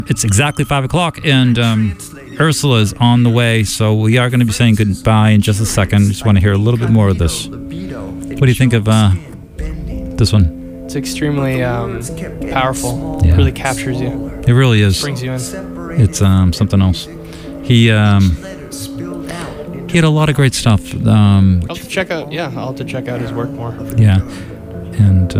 It's exactly 5 o'clock, and Ursula is on the way, so we are going to be saying goodbye in just a second. Just want to hear a little bit more of this. What do you think of this one? It's extremely powerful. Yeah. It really captures you. It really is. Brings you in. It's something else. He had a lot of great stuff. I'll have to check out his work more. Yeah, and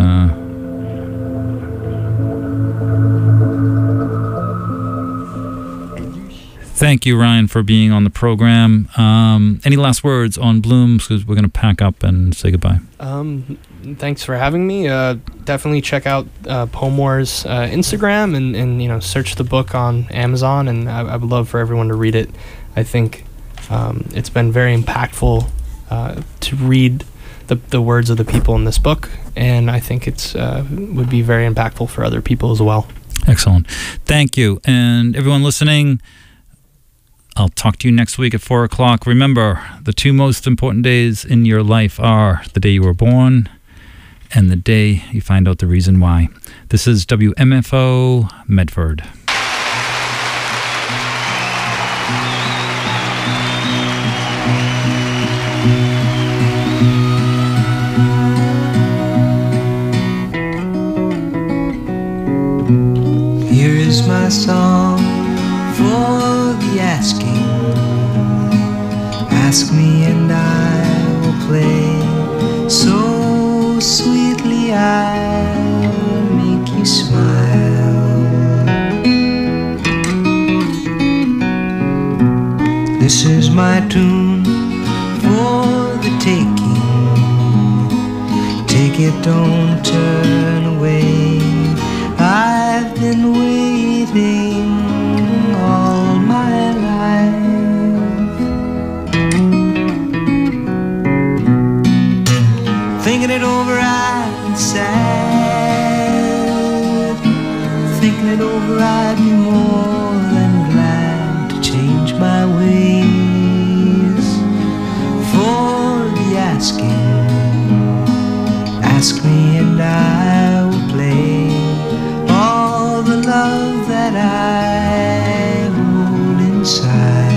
thank you, Ryan, for being on the program. Any last words on Blooms? Because we're going to pack up and say goodbye. Thanks for having me. Definitely check out Poemwar's Instagram and search the book on Amazon. And I would love for everyone to read it. I think it's been very impactful to read the words of the people in this book, and I think it's would be very impactful for other people as well. Excellent. Thank you. And everyone listening, I'll talk to you next week at 4 o'clock. Remember, the two most important days in your life are the day you were born and the day you find out the reason why. This is WMFO Medford. Here is my song for the asking. Ask me and I will play so sweetly I'll make you smile. This is my tune for the taking. Take it, don't turn away. I've been waiting all my life, thinking it over I'd sad, thinking it over I'd be more than glad to change my ways. For the asking, ask me and I will play all the love that I hold inside.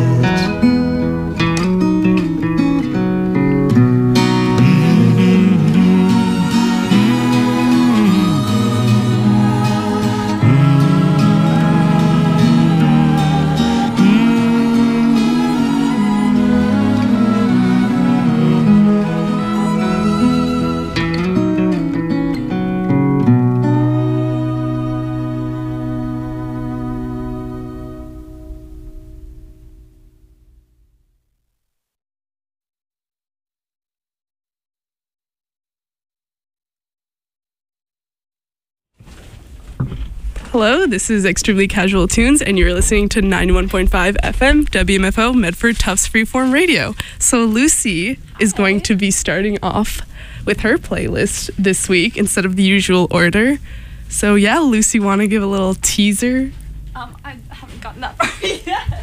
Hello, this is Extremely Casual Tunes, and you're listening to 91.5 FM WMFO Medford Tufts Freeform Radio. So Lucy is going to be starting off with her playlist this week instead of the usual order. So yeah, Lucy, want to give a little teaser? I haven't gotten that far yet.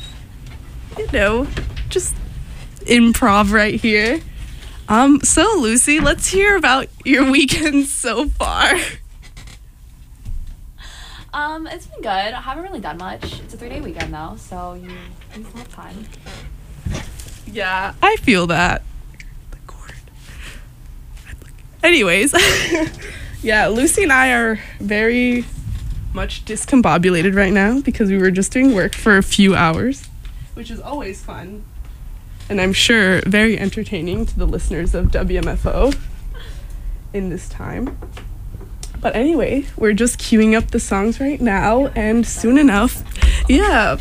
Just improv right here. So Lucy, let's hear about your weekend so far. It's been good. I haven't really done much. It's a 3-day weekend though, so you still have time. Yeah, I feel that. The cord. Anyways, yeah, Lucy and I are very much discombobulated right now because we were just doing work for a few hours, which is always fun, and I'm sure very entertaining to the listeners of WMFO in this time. But anyway, we're just queuing up the songs right now, and soon enough, yeah.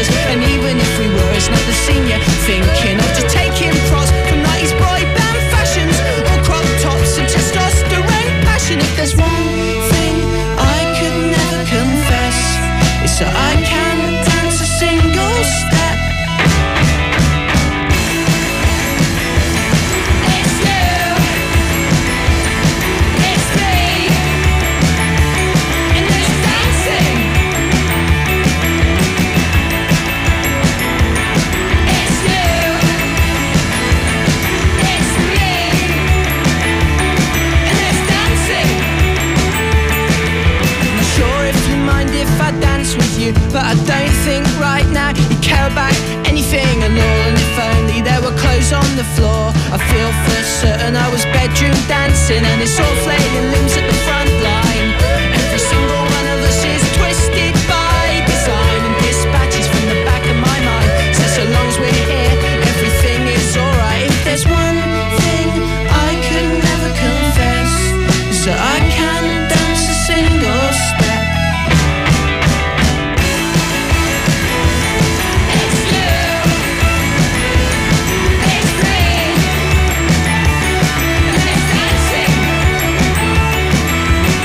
us. And even if we were, it's not the senior thinking of just taking pros from 90s boy band fashions, or crop tops and testosterone passion. If there's one thing I could never confess, it's that I can't dance a single step. It's you, it's me, and there's dancing. It's you, it's me, and there's dancing. Not sure if you mind if I dance with you, but I don't think right now you care about anything at all. And if only there were clothes on the floor, I feel for certain I was bedroom dancing. And it's all flailing limbs at the front line. Every single one of us is twisted by design, and dispatches from the back of my mind says so long as we're here, everything is alright. If there's one thing I could never confess, it's that I can't dance a single step. It's you, it's me, and it's dancing.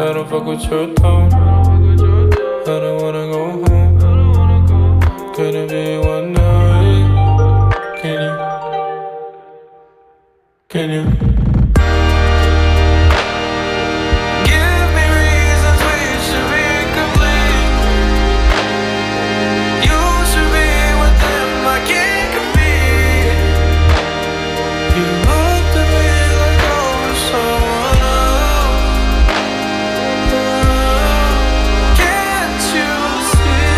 I don't fuck with your tone. I don't wanna go home. Could it be one night? Can you? Give me reasons we should be complete. You should be with them, I can't compete. You looked at me like I was someone else. Can't you see?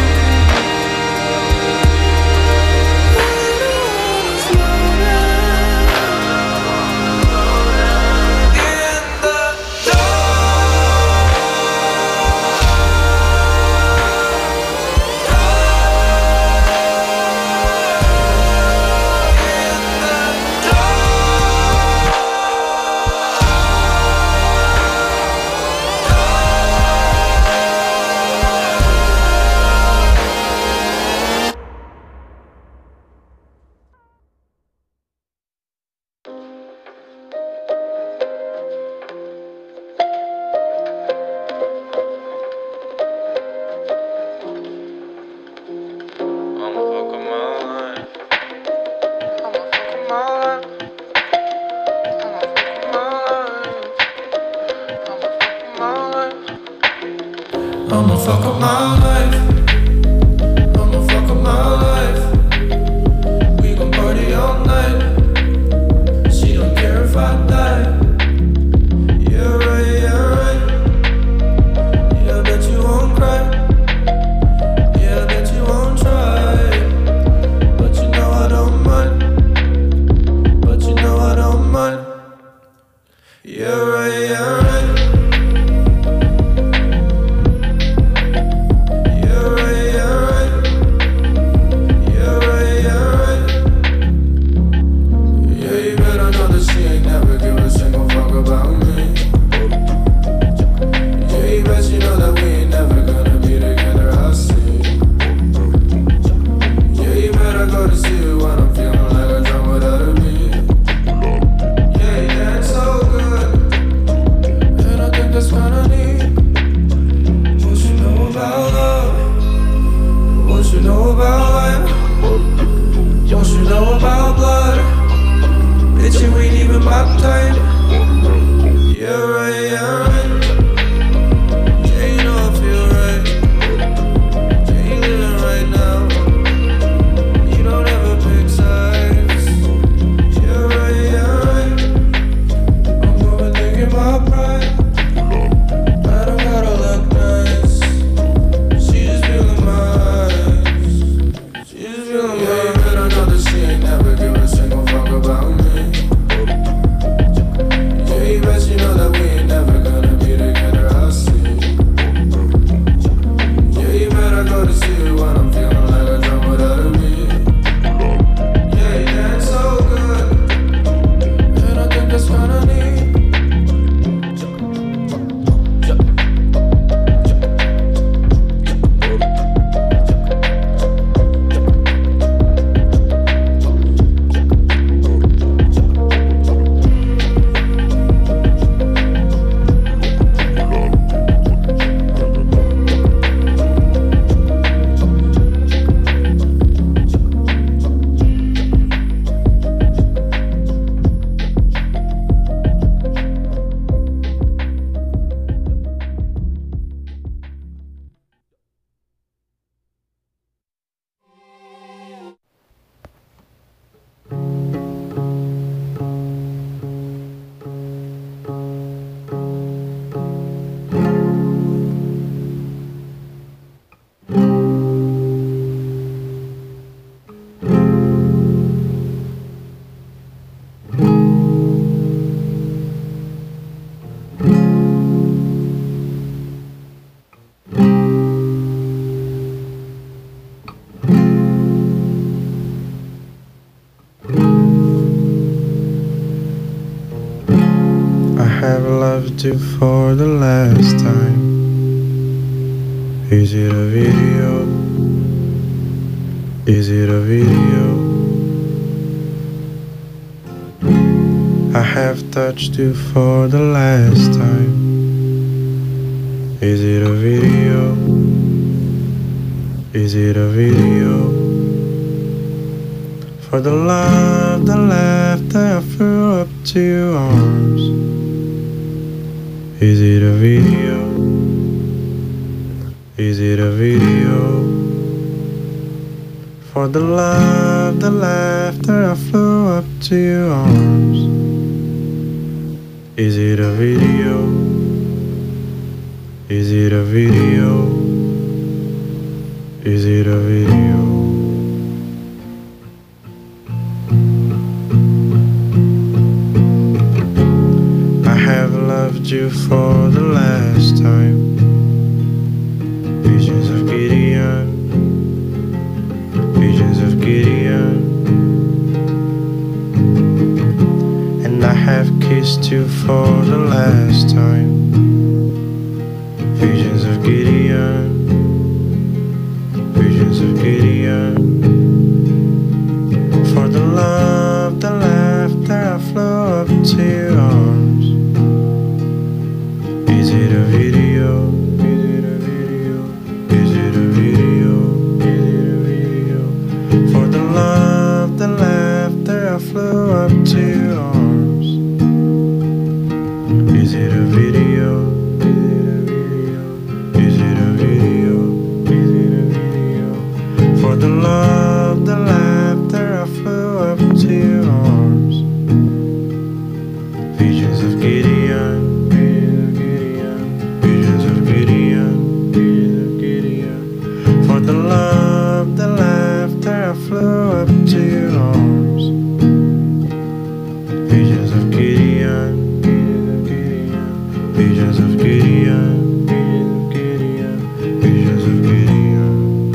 I'ma fuck up my life. I'ma fuck up my life. We gon' party all night. She don't care if I die. Yeah, right, yeah, right. Yeah, I bet you won't cry. Yeah, I bet you won't try. But you know I don't mind. But you know I don't mind. Yeah, right, yeah, right. You for the last time. Is it a video? Is it a video? I have touched you for the last time. Is it a video? Is it a video? For the love, the laughter I flew up to your arms. Is it a video? Is it a video? For the love, the laughter I flew up to your arms. Is it a video? Is it a video? Is it a video? I have loved you for the last time. Visions of Gideon, visions of Gideon. And I have kissed you for the last time. Visions of Gideon, visions of Gideon. For the love, the laughter I flew up to your arms. Is it a video? Is it a video? Is it a video? Is it a video? For the love, the laughter I flew up to your arms. Is it a video? Is it a video? Is it a video? For the love, the laughter I flew up to your arms. Visions of Gideon, visions of Gideon, visions of Gideon. For the love, the laughter I flew up to your arms. Visions of Gideon, visions of Gideon, visions of Gideon.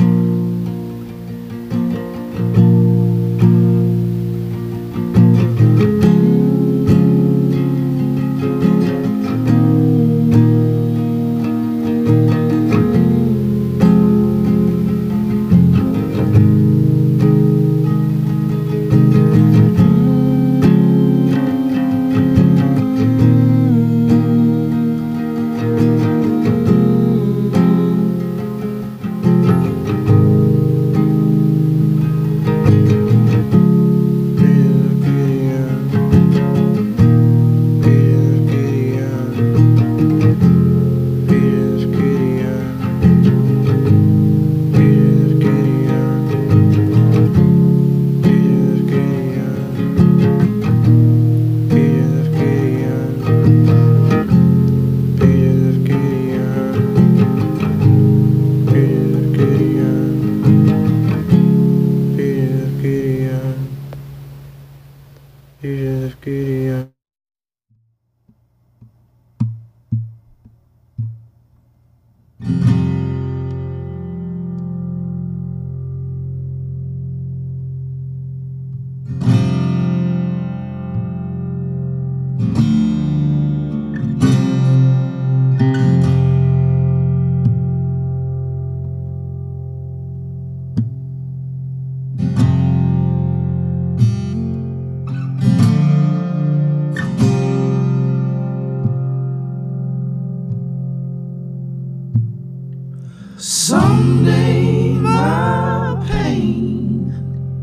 Someday my pain,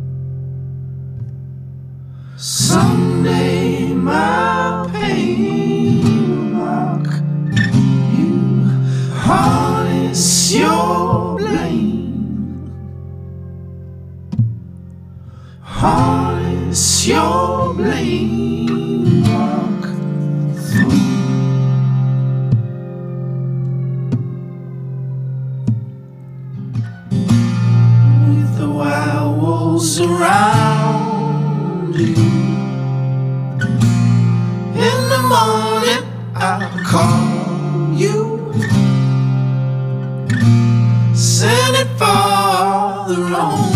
someday my pain will mock you, harness your blame, harness your blame, walk through. Around you. In the morning I'll call you, send it farther on.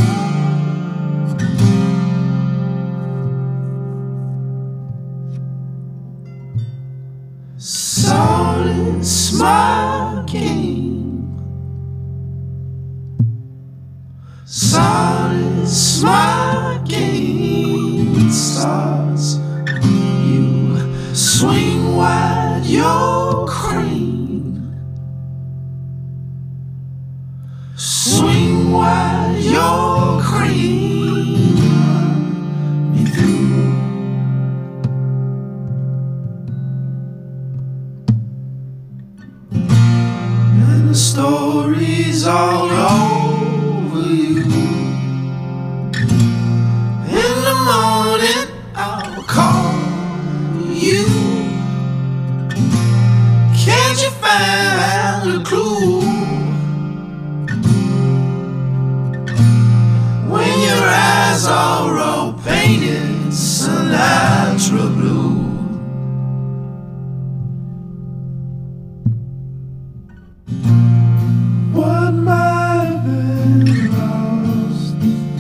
Silence my game, silence my game. Stars, you swing wide your crane, stories all over you. In the morning I'll call you. Can't you find a clue? When your eyes are all painted Sinatra blue. What might have been lost?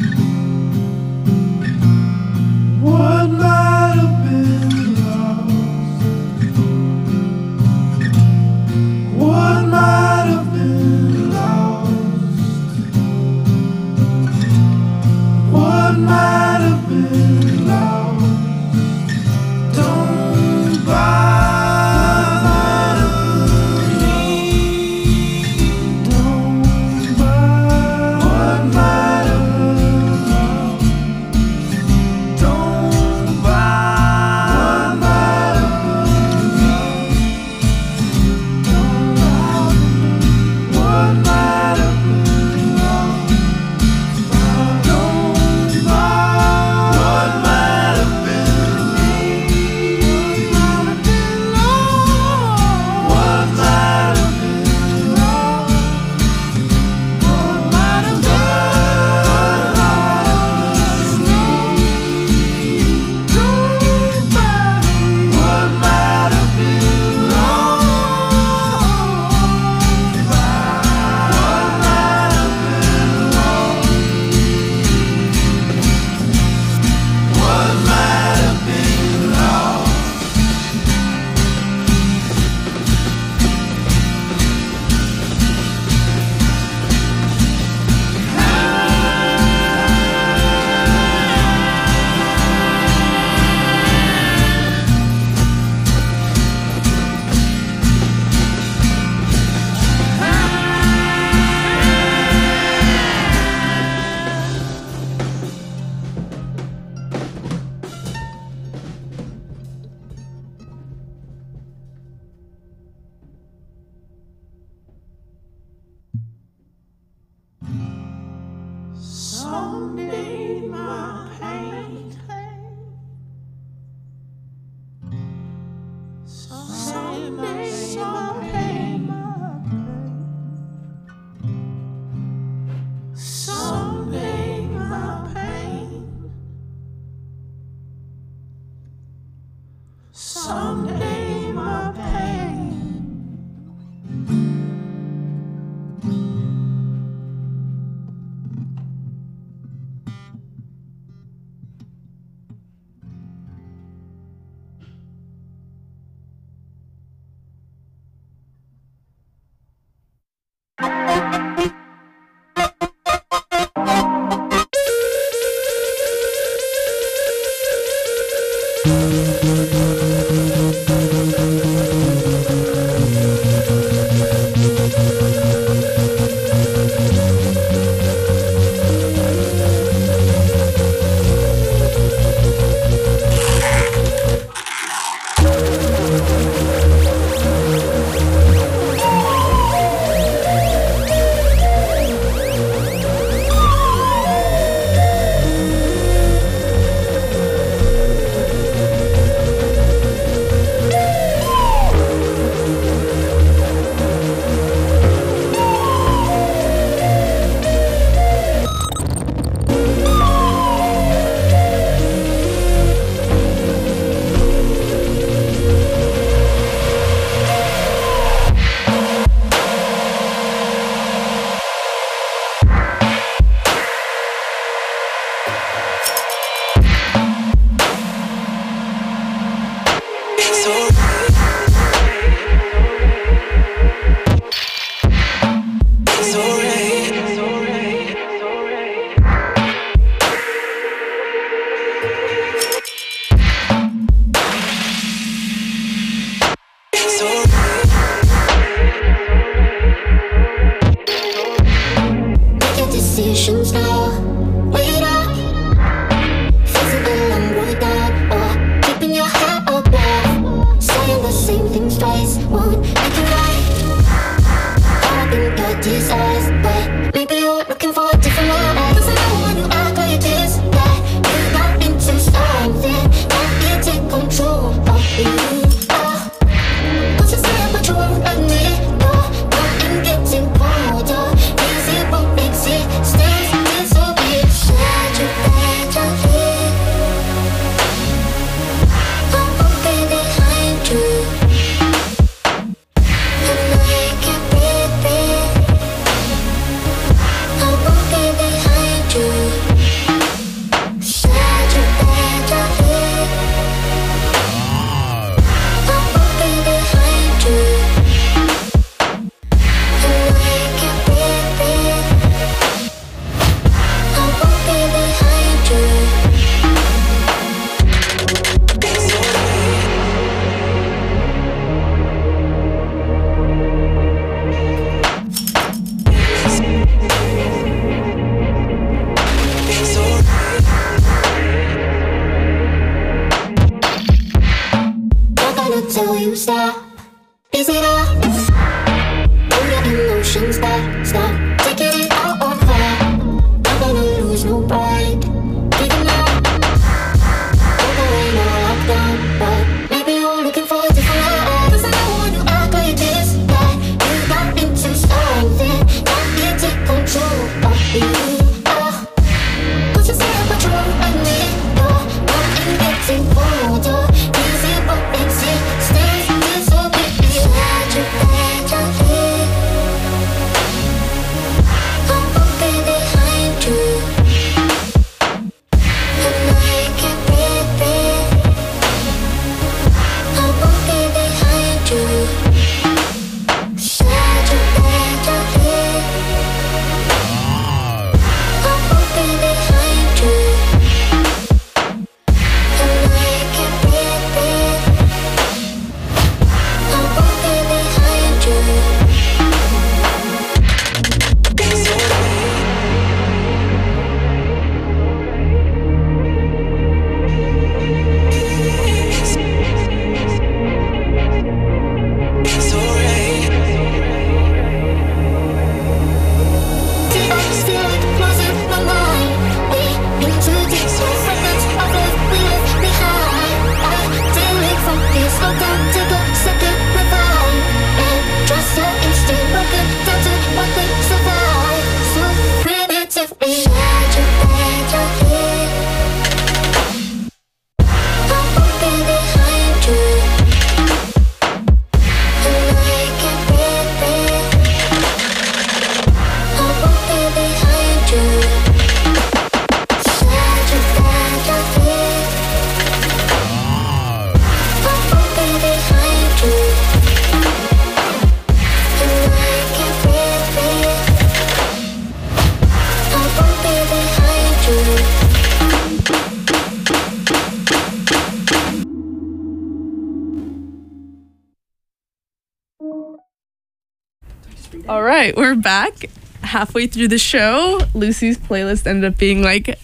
What might have been lost? What might have been lost? What might have been lost? emotions that stop. Taking it out on fire. Not gonna lose no pride. Giving up. Don't go in or lockdown, but maybe you're looking for a different life. 'Cause I know when you act like this, that you're not into something. That you take control of you. Put yourself control and leave. You're not in getting older. Easy but existence is so big. Better leave. I'm walking behind you, and I can't breathe it. I'm walking behind you. Said you better leave. I'm walking behind you, and I can't breathe it. I'm walking behind you. All right, we're back. Halfway through the show, Lucy's playlist ended up being like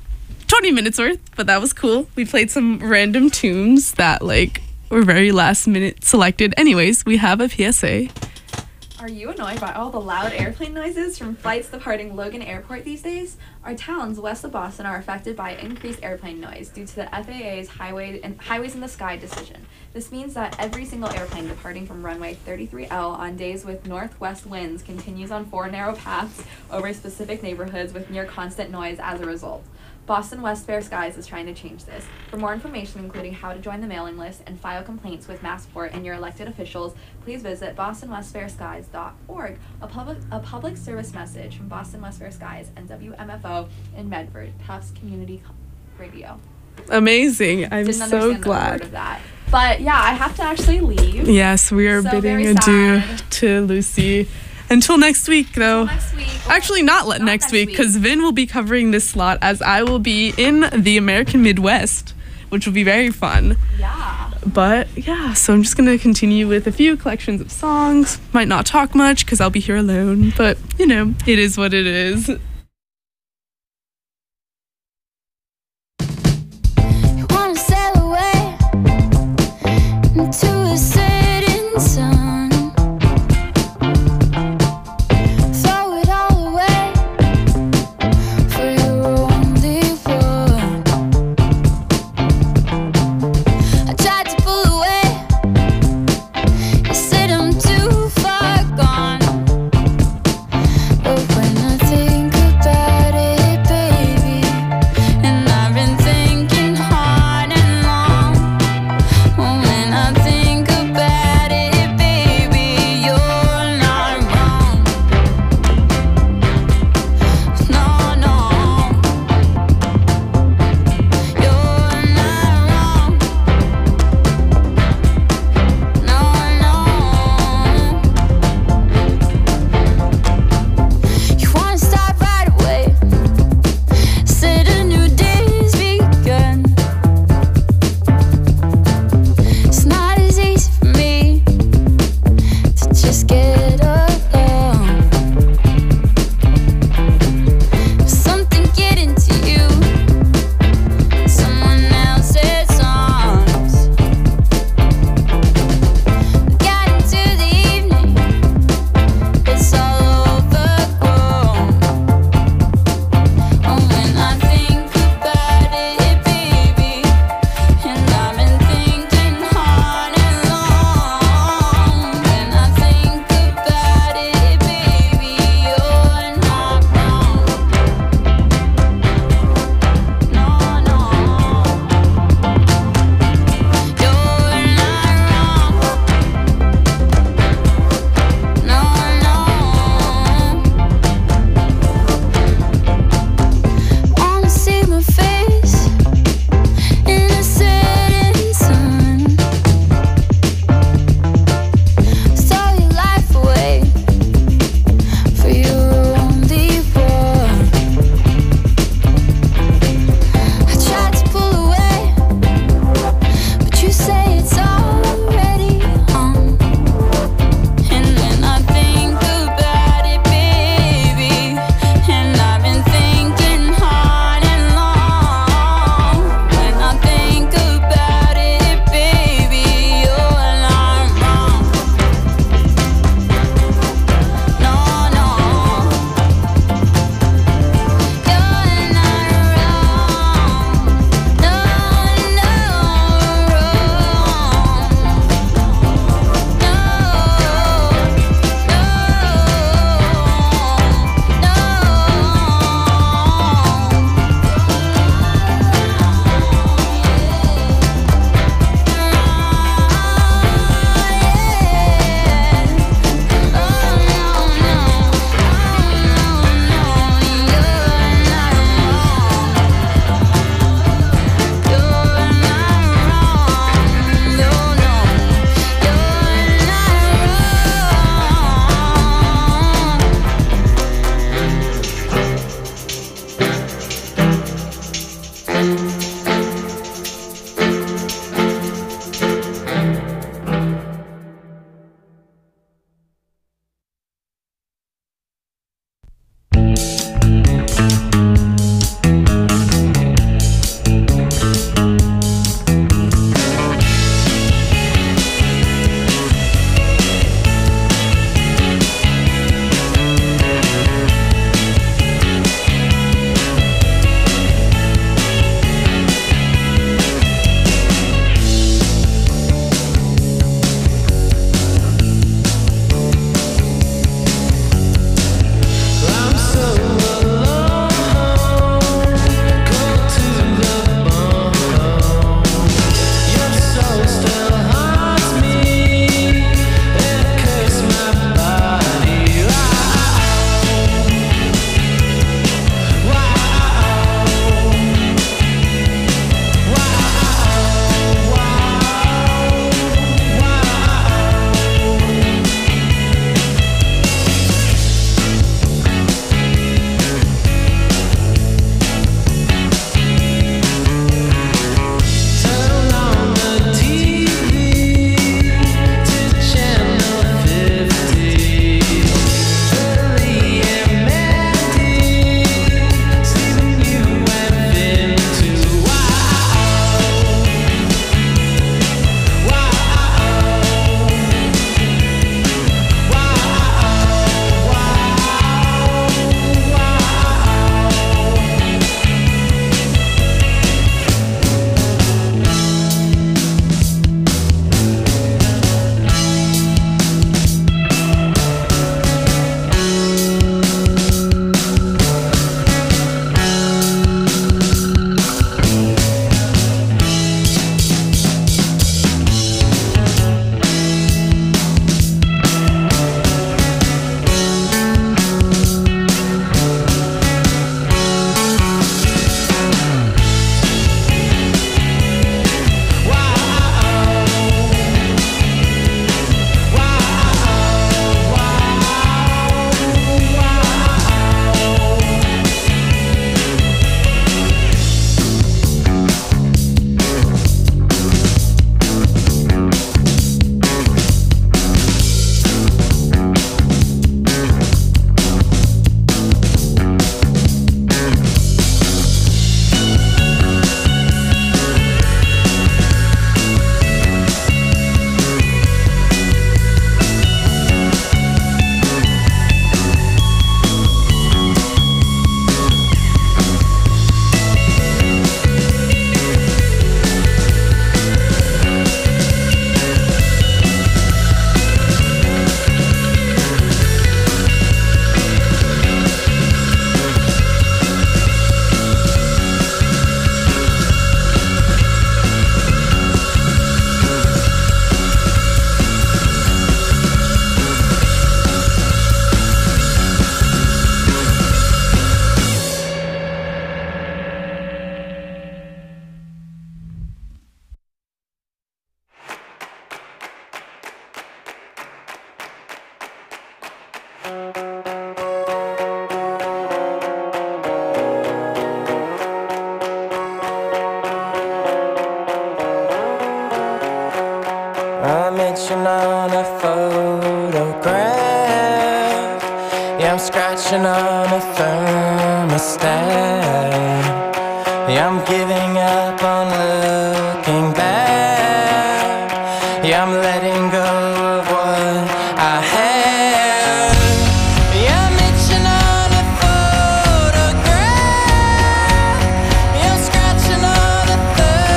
20 minutes worth, but that was cool. We played some random tunes that like were very last minute selected. Anyways, we have a PSA. Are you annoyed by all the loud airplane noises from flights departing Logan Airport these days? Our towns west of Boston are affected by increased airplane noise due to the FAA's Highways in the Sky decision. This means that every single airplane departing from runway 33L on days with northwest winds continues on 4 narrow paths over specific neighborhoods with near constant noise as a result. Boston West Fair Skies is trying to change this. For more information, including how to join the mailing list and file complaints with Massport and your elected officials, please visit bostonwestfairskies.org. A public service message from Boston West Fair Skies and WMFO in Medford, Tufts Community Radio. Amazing. I'm Didn't so understand the word glad. of that. But yeah, I have to actually leave. Yes, we are So bidding very adieu sad. to Lucy. Until next week, though. Next week. Actually, not next week, because Vin will be covering this slot as I will be in the American Midwest, which will be very fun. Yeah. But yeah, so I'm just going to continue with a few collections of songs. Might not talk much because I'll be here alone, but you know, it is what it is. You wanna sail away into a setting sun. Throw it all away for your only one. I tried to pull away. You said I'm too far gone. But when I think Yeah, I'm scratching on a thermostat. Yeah, I'm giving up on looking back. Yeah, I'm letting go of what I had. Yeah, I'm itching on a photograph. Yeah, I'm scratching on a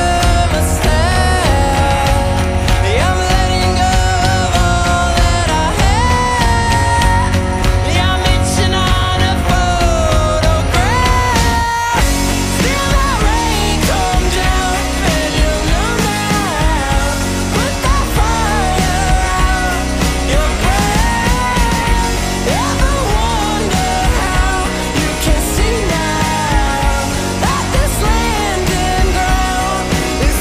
thermostat. Yeah, I'm letting go of all that I had. Yeah, I'm itching on a photograph. Feel that rain come down, and you know now. Put that fire out your breath. Ever wonder how you can see now that this land and ground is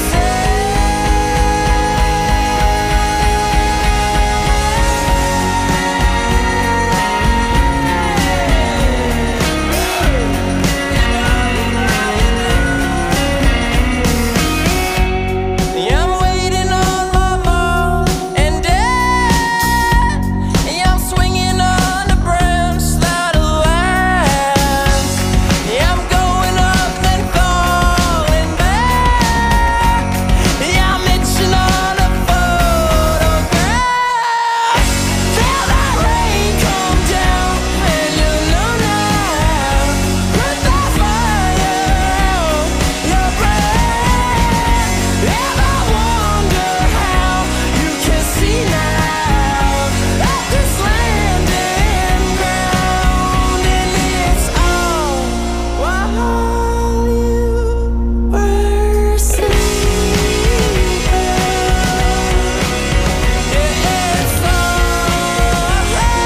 Yeah, I'm waiting on my mom and dad. Yeah, I'm swinging on a branch that'll last. Yeah, I'm going up and falling back. Yeah, I'm itching on a photograph. Feel that rain come down, and you know now. Put that fire out your breath. Ever wonder how you can see now that this land and ground, and it's all while you were sleeping. Yeah, it's all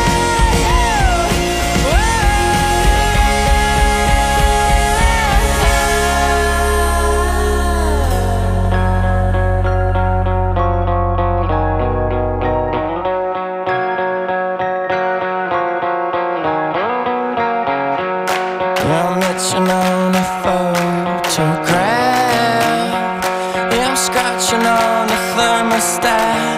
I'm itching on a photograph. Yeah, I'm scratching on a thermostat.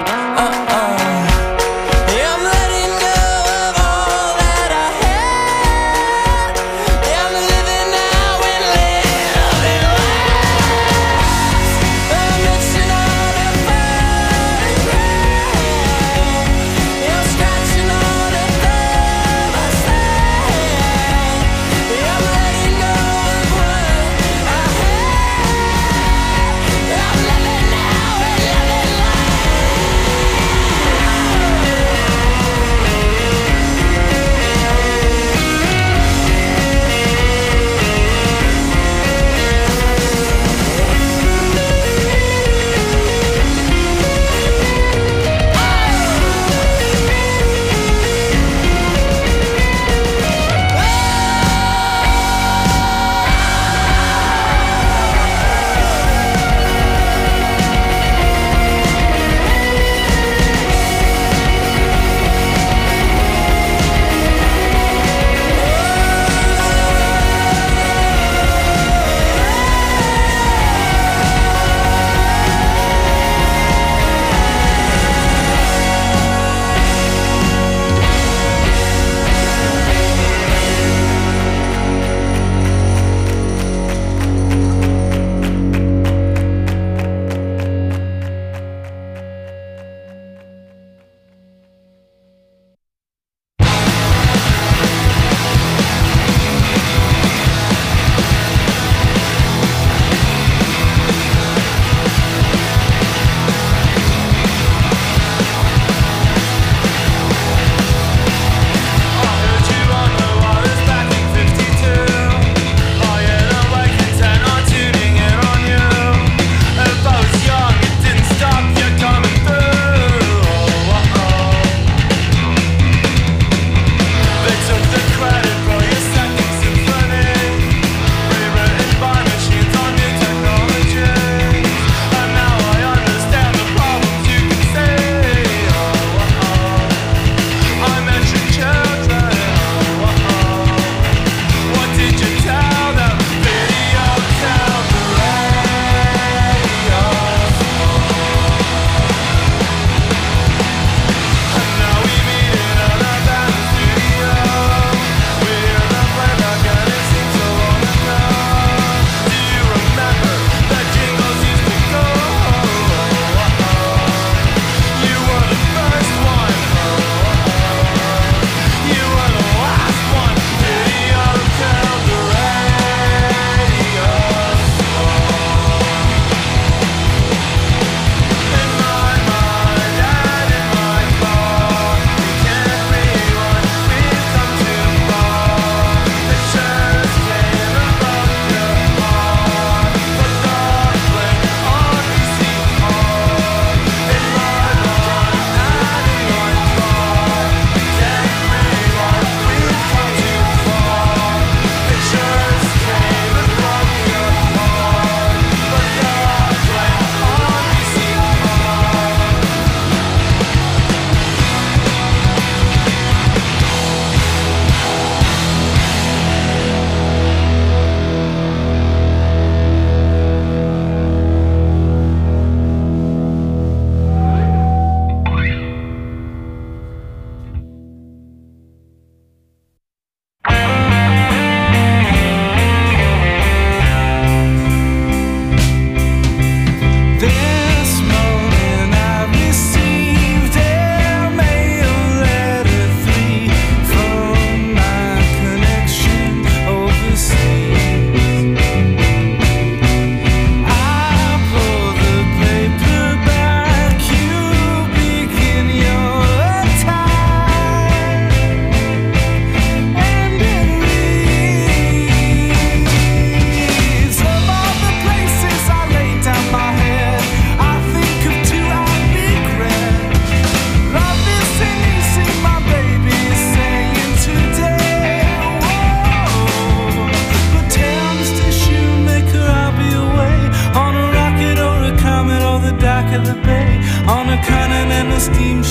Yeah, I'm letting go of all that I had. Yeah, I'm living now and living last. I'm itching on a photograph. Yeah, I'm scratching on a thermostat. Yeah, I'm letting go of what I had. I'm living now and living last.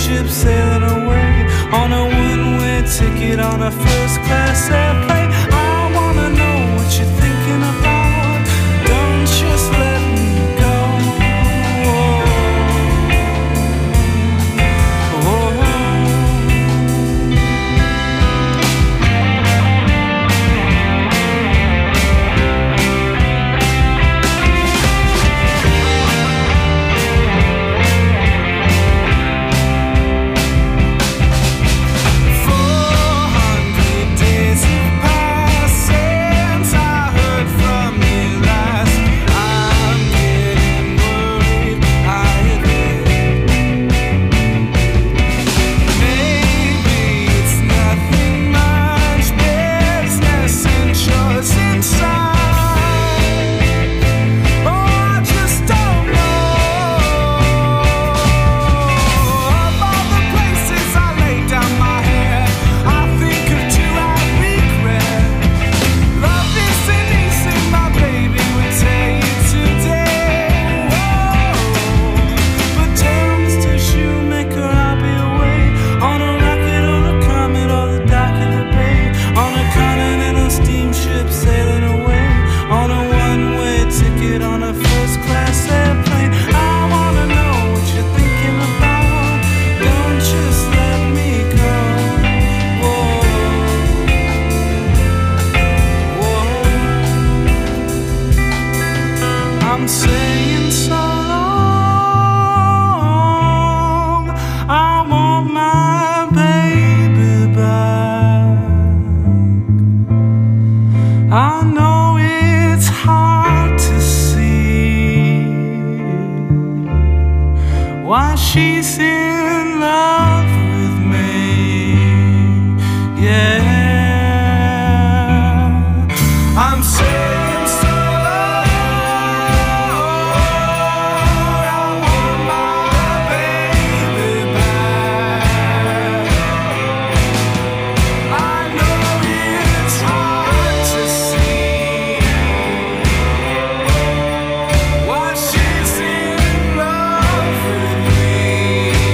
steamship sailing away on a one-way ticket on a first-class airplane. I wanna know what you're thinking about. Don't just let me go. I'm saying so long. I want my baby back. I know it's hard to see why she's in love with me. Yeah, I'm saying so long. I want my baby back. I know it's hard to see why she's in love with me.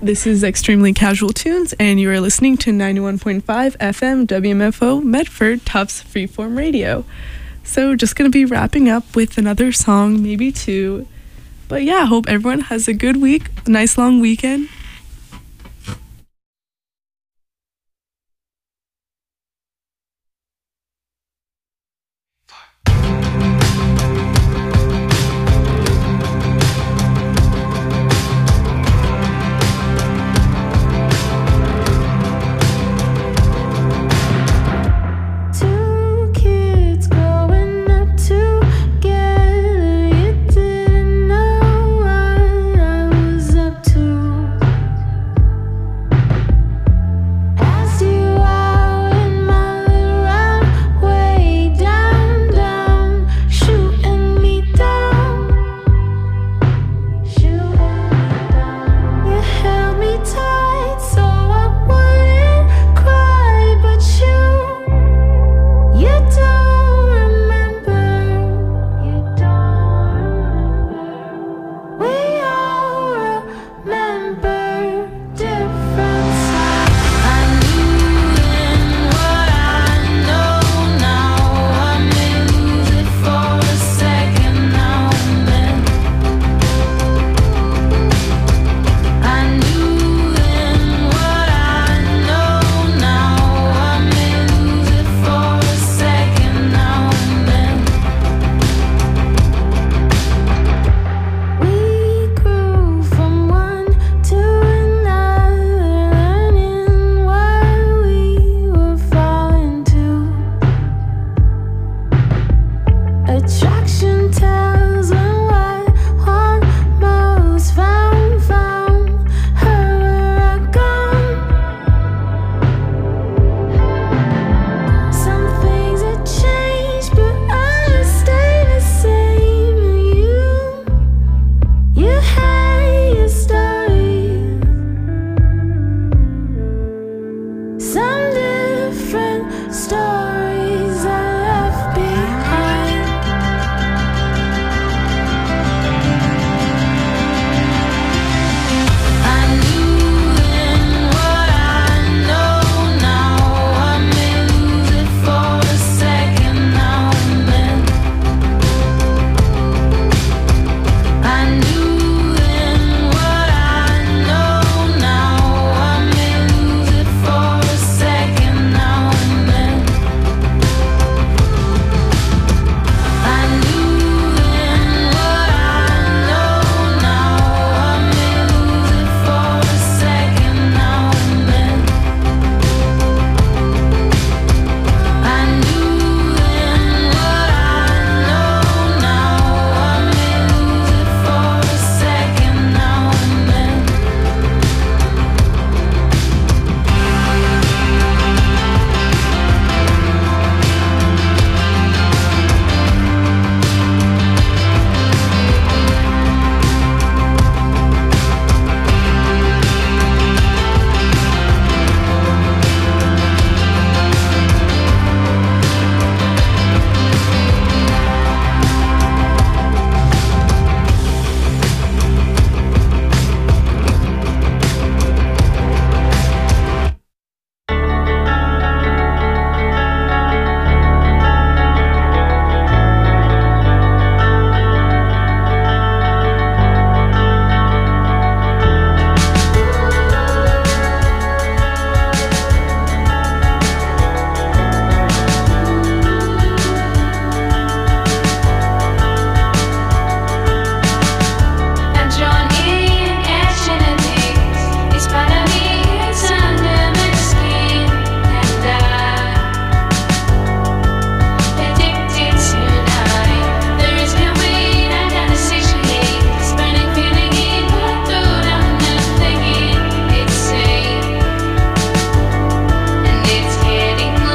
This is Extremely Casual Tunes, and you are listening to 91.5 FM WMFO Medford Tufts Freeform Radio. So just going to be wrapping up with another song, maybe two. But yeah, hope everyone has a good week, a nice long weekend. Two kids growing up together. You didn't know what I was up to. Asked you out in my little round, way down, down, shooting me down, shooting me down. You held me tight so I wouldn't cry, but you don't remember, you don't remember. We all remember different sides. I knew then what I know now. I may lose it for a second now and then. I knew then what I know now. I may lose it for a second now and then. We grew from one to another, learning what we were falling to. Attraction tells when what one most found her where I gone. Some things have changed, but I stay the same. You had your story. Some different story.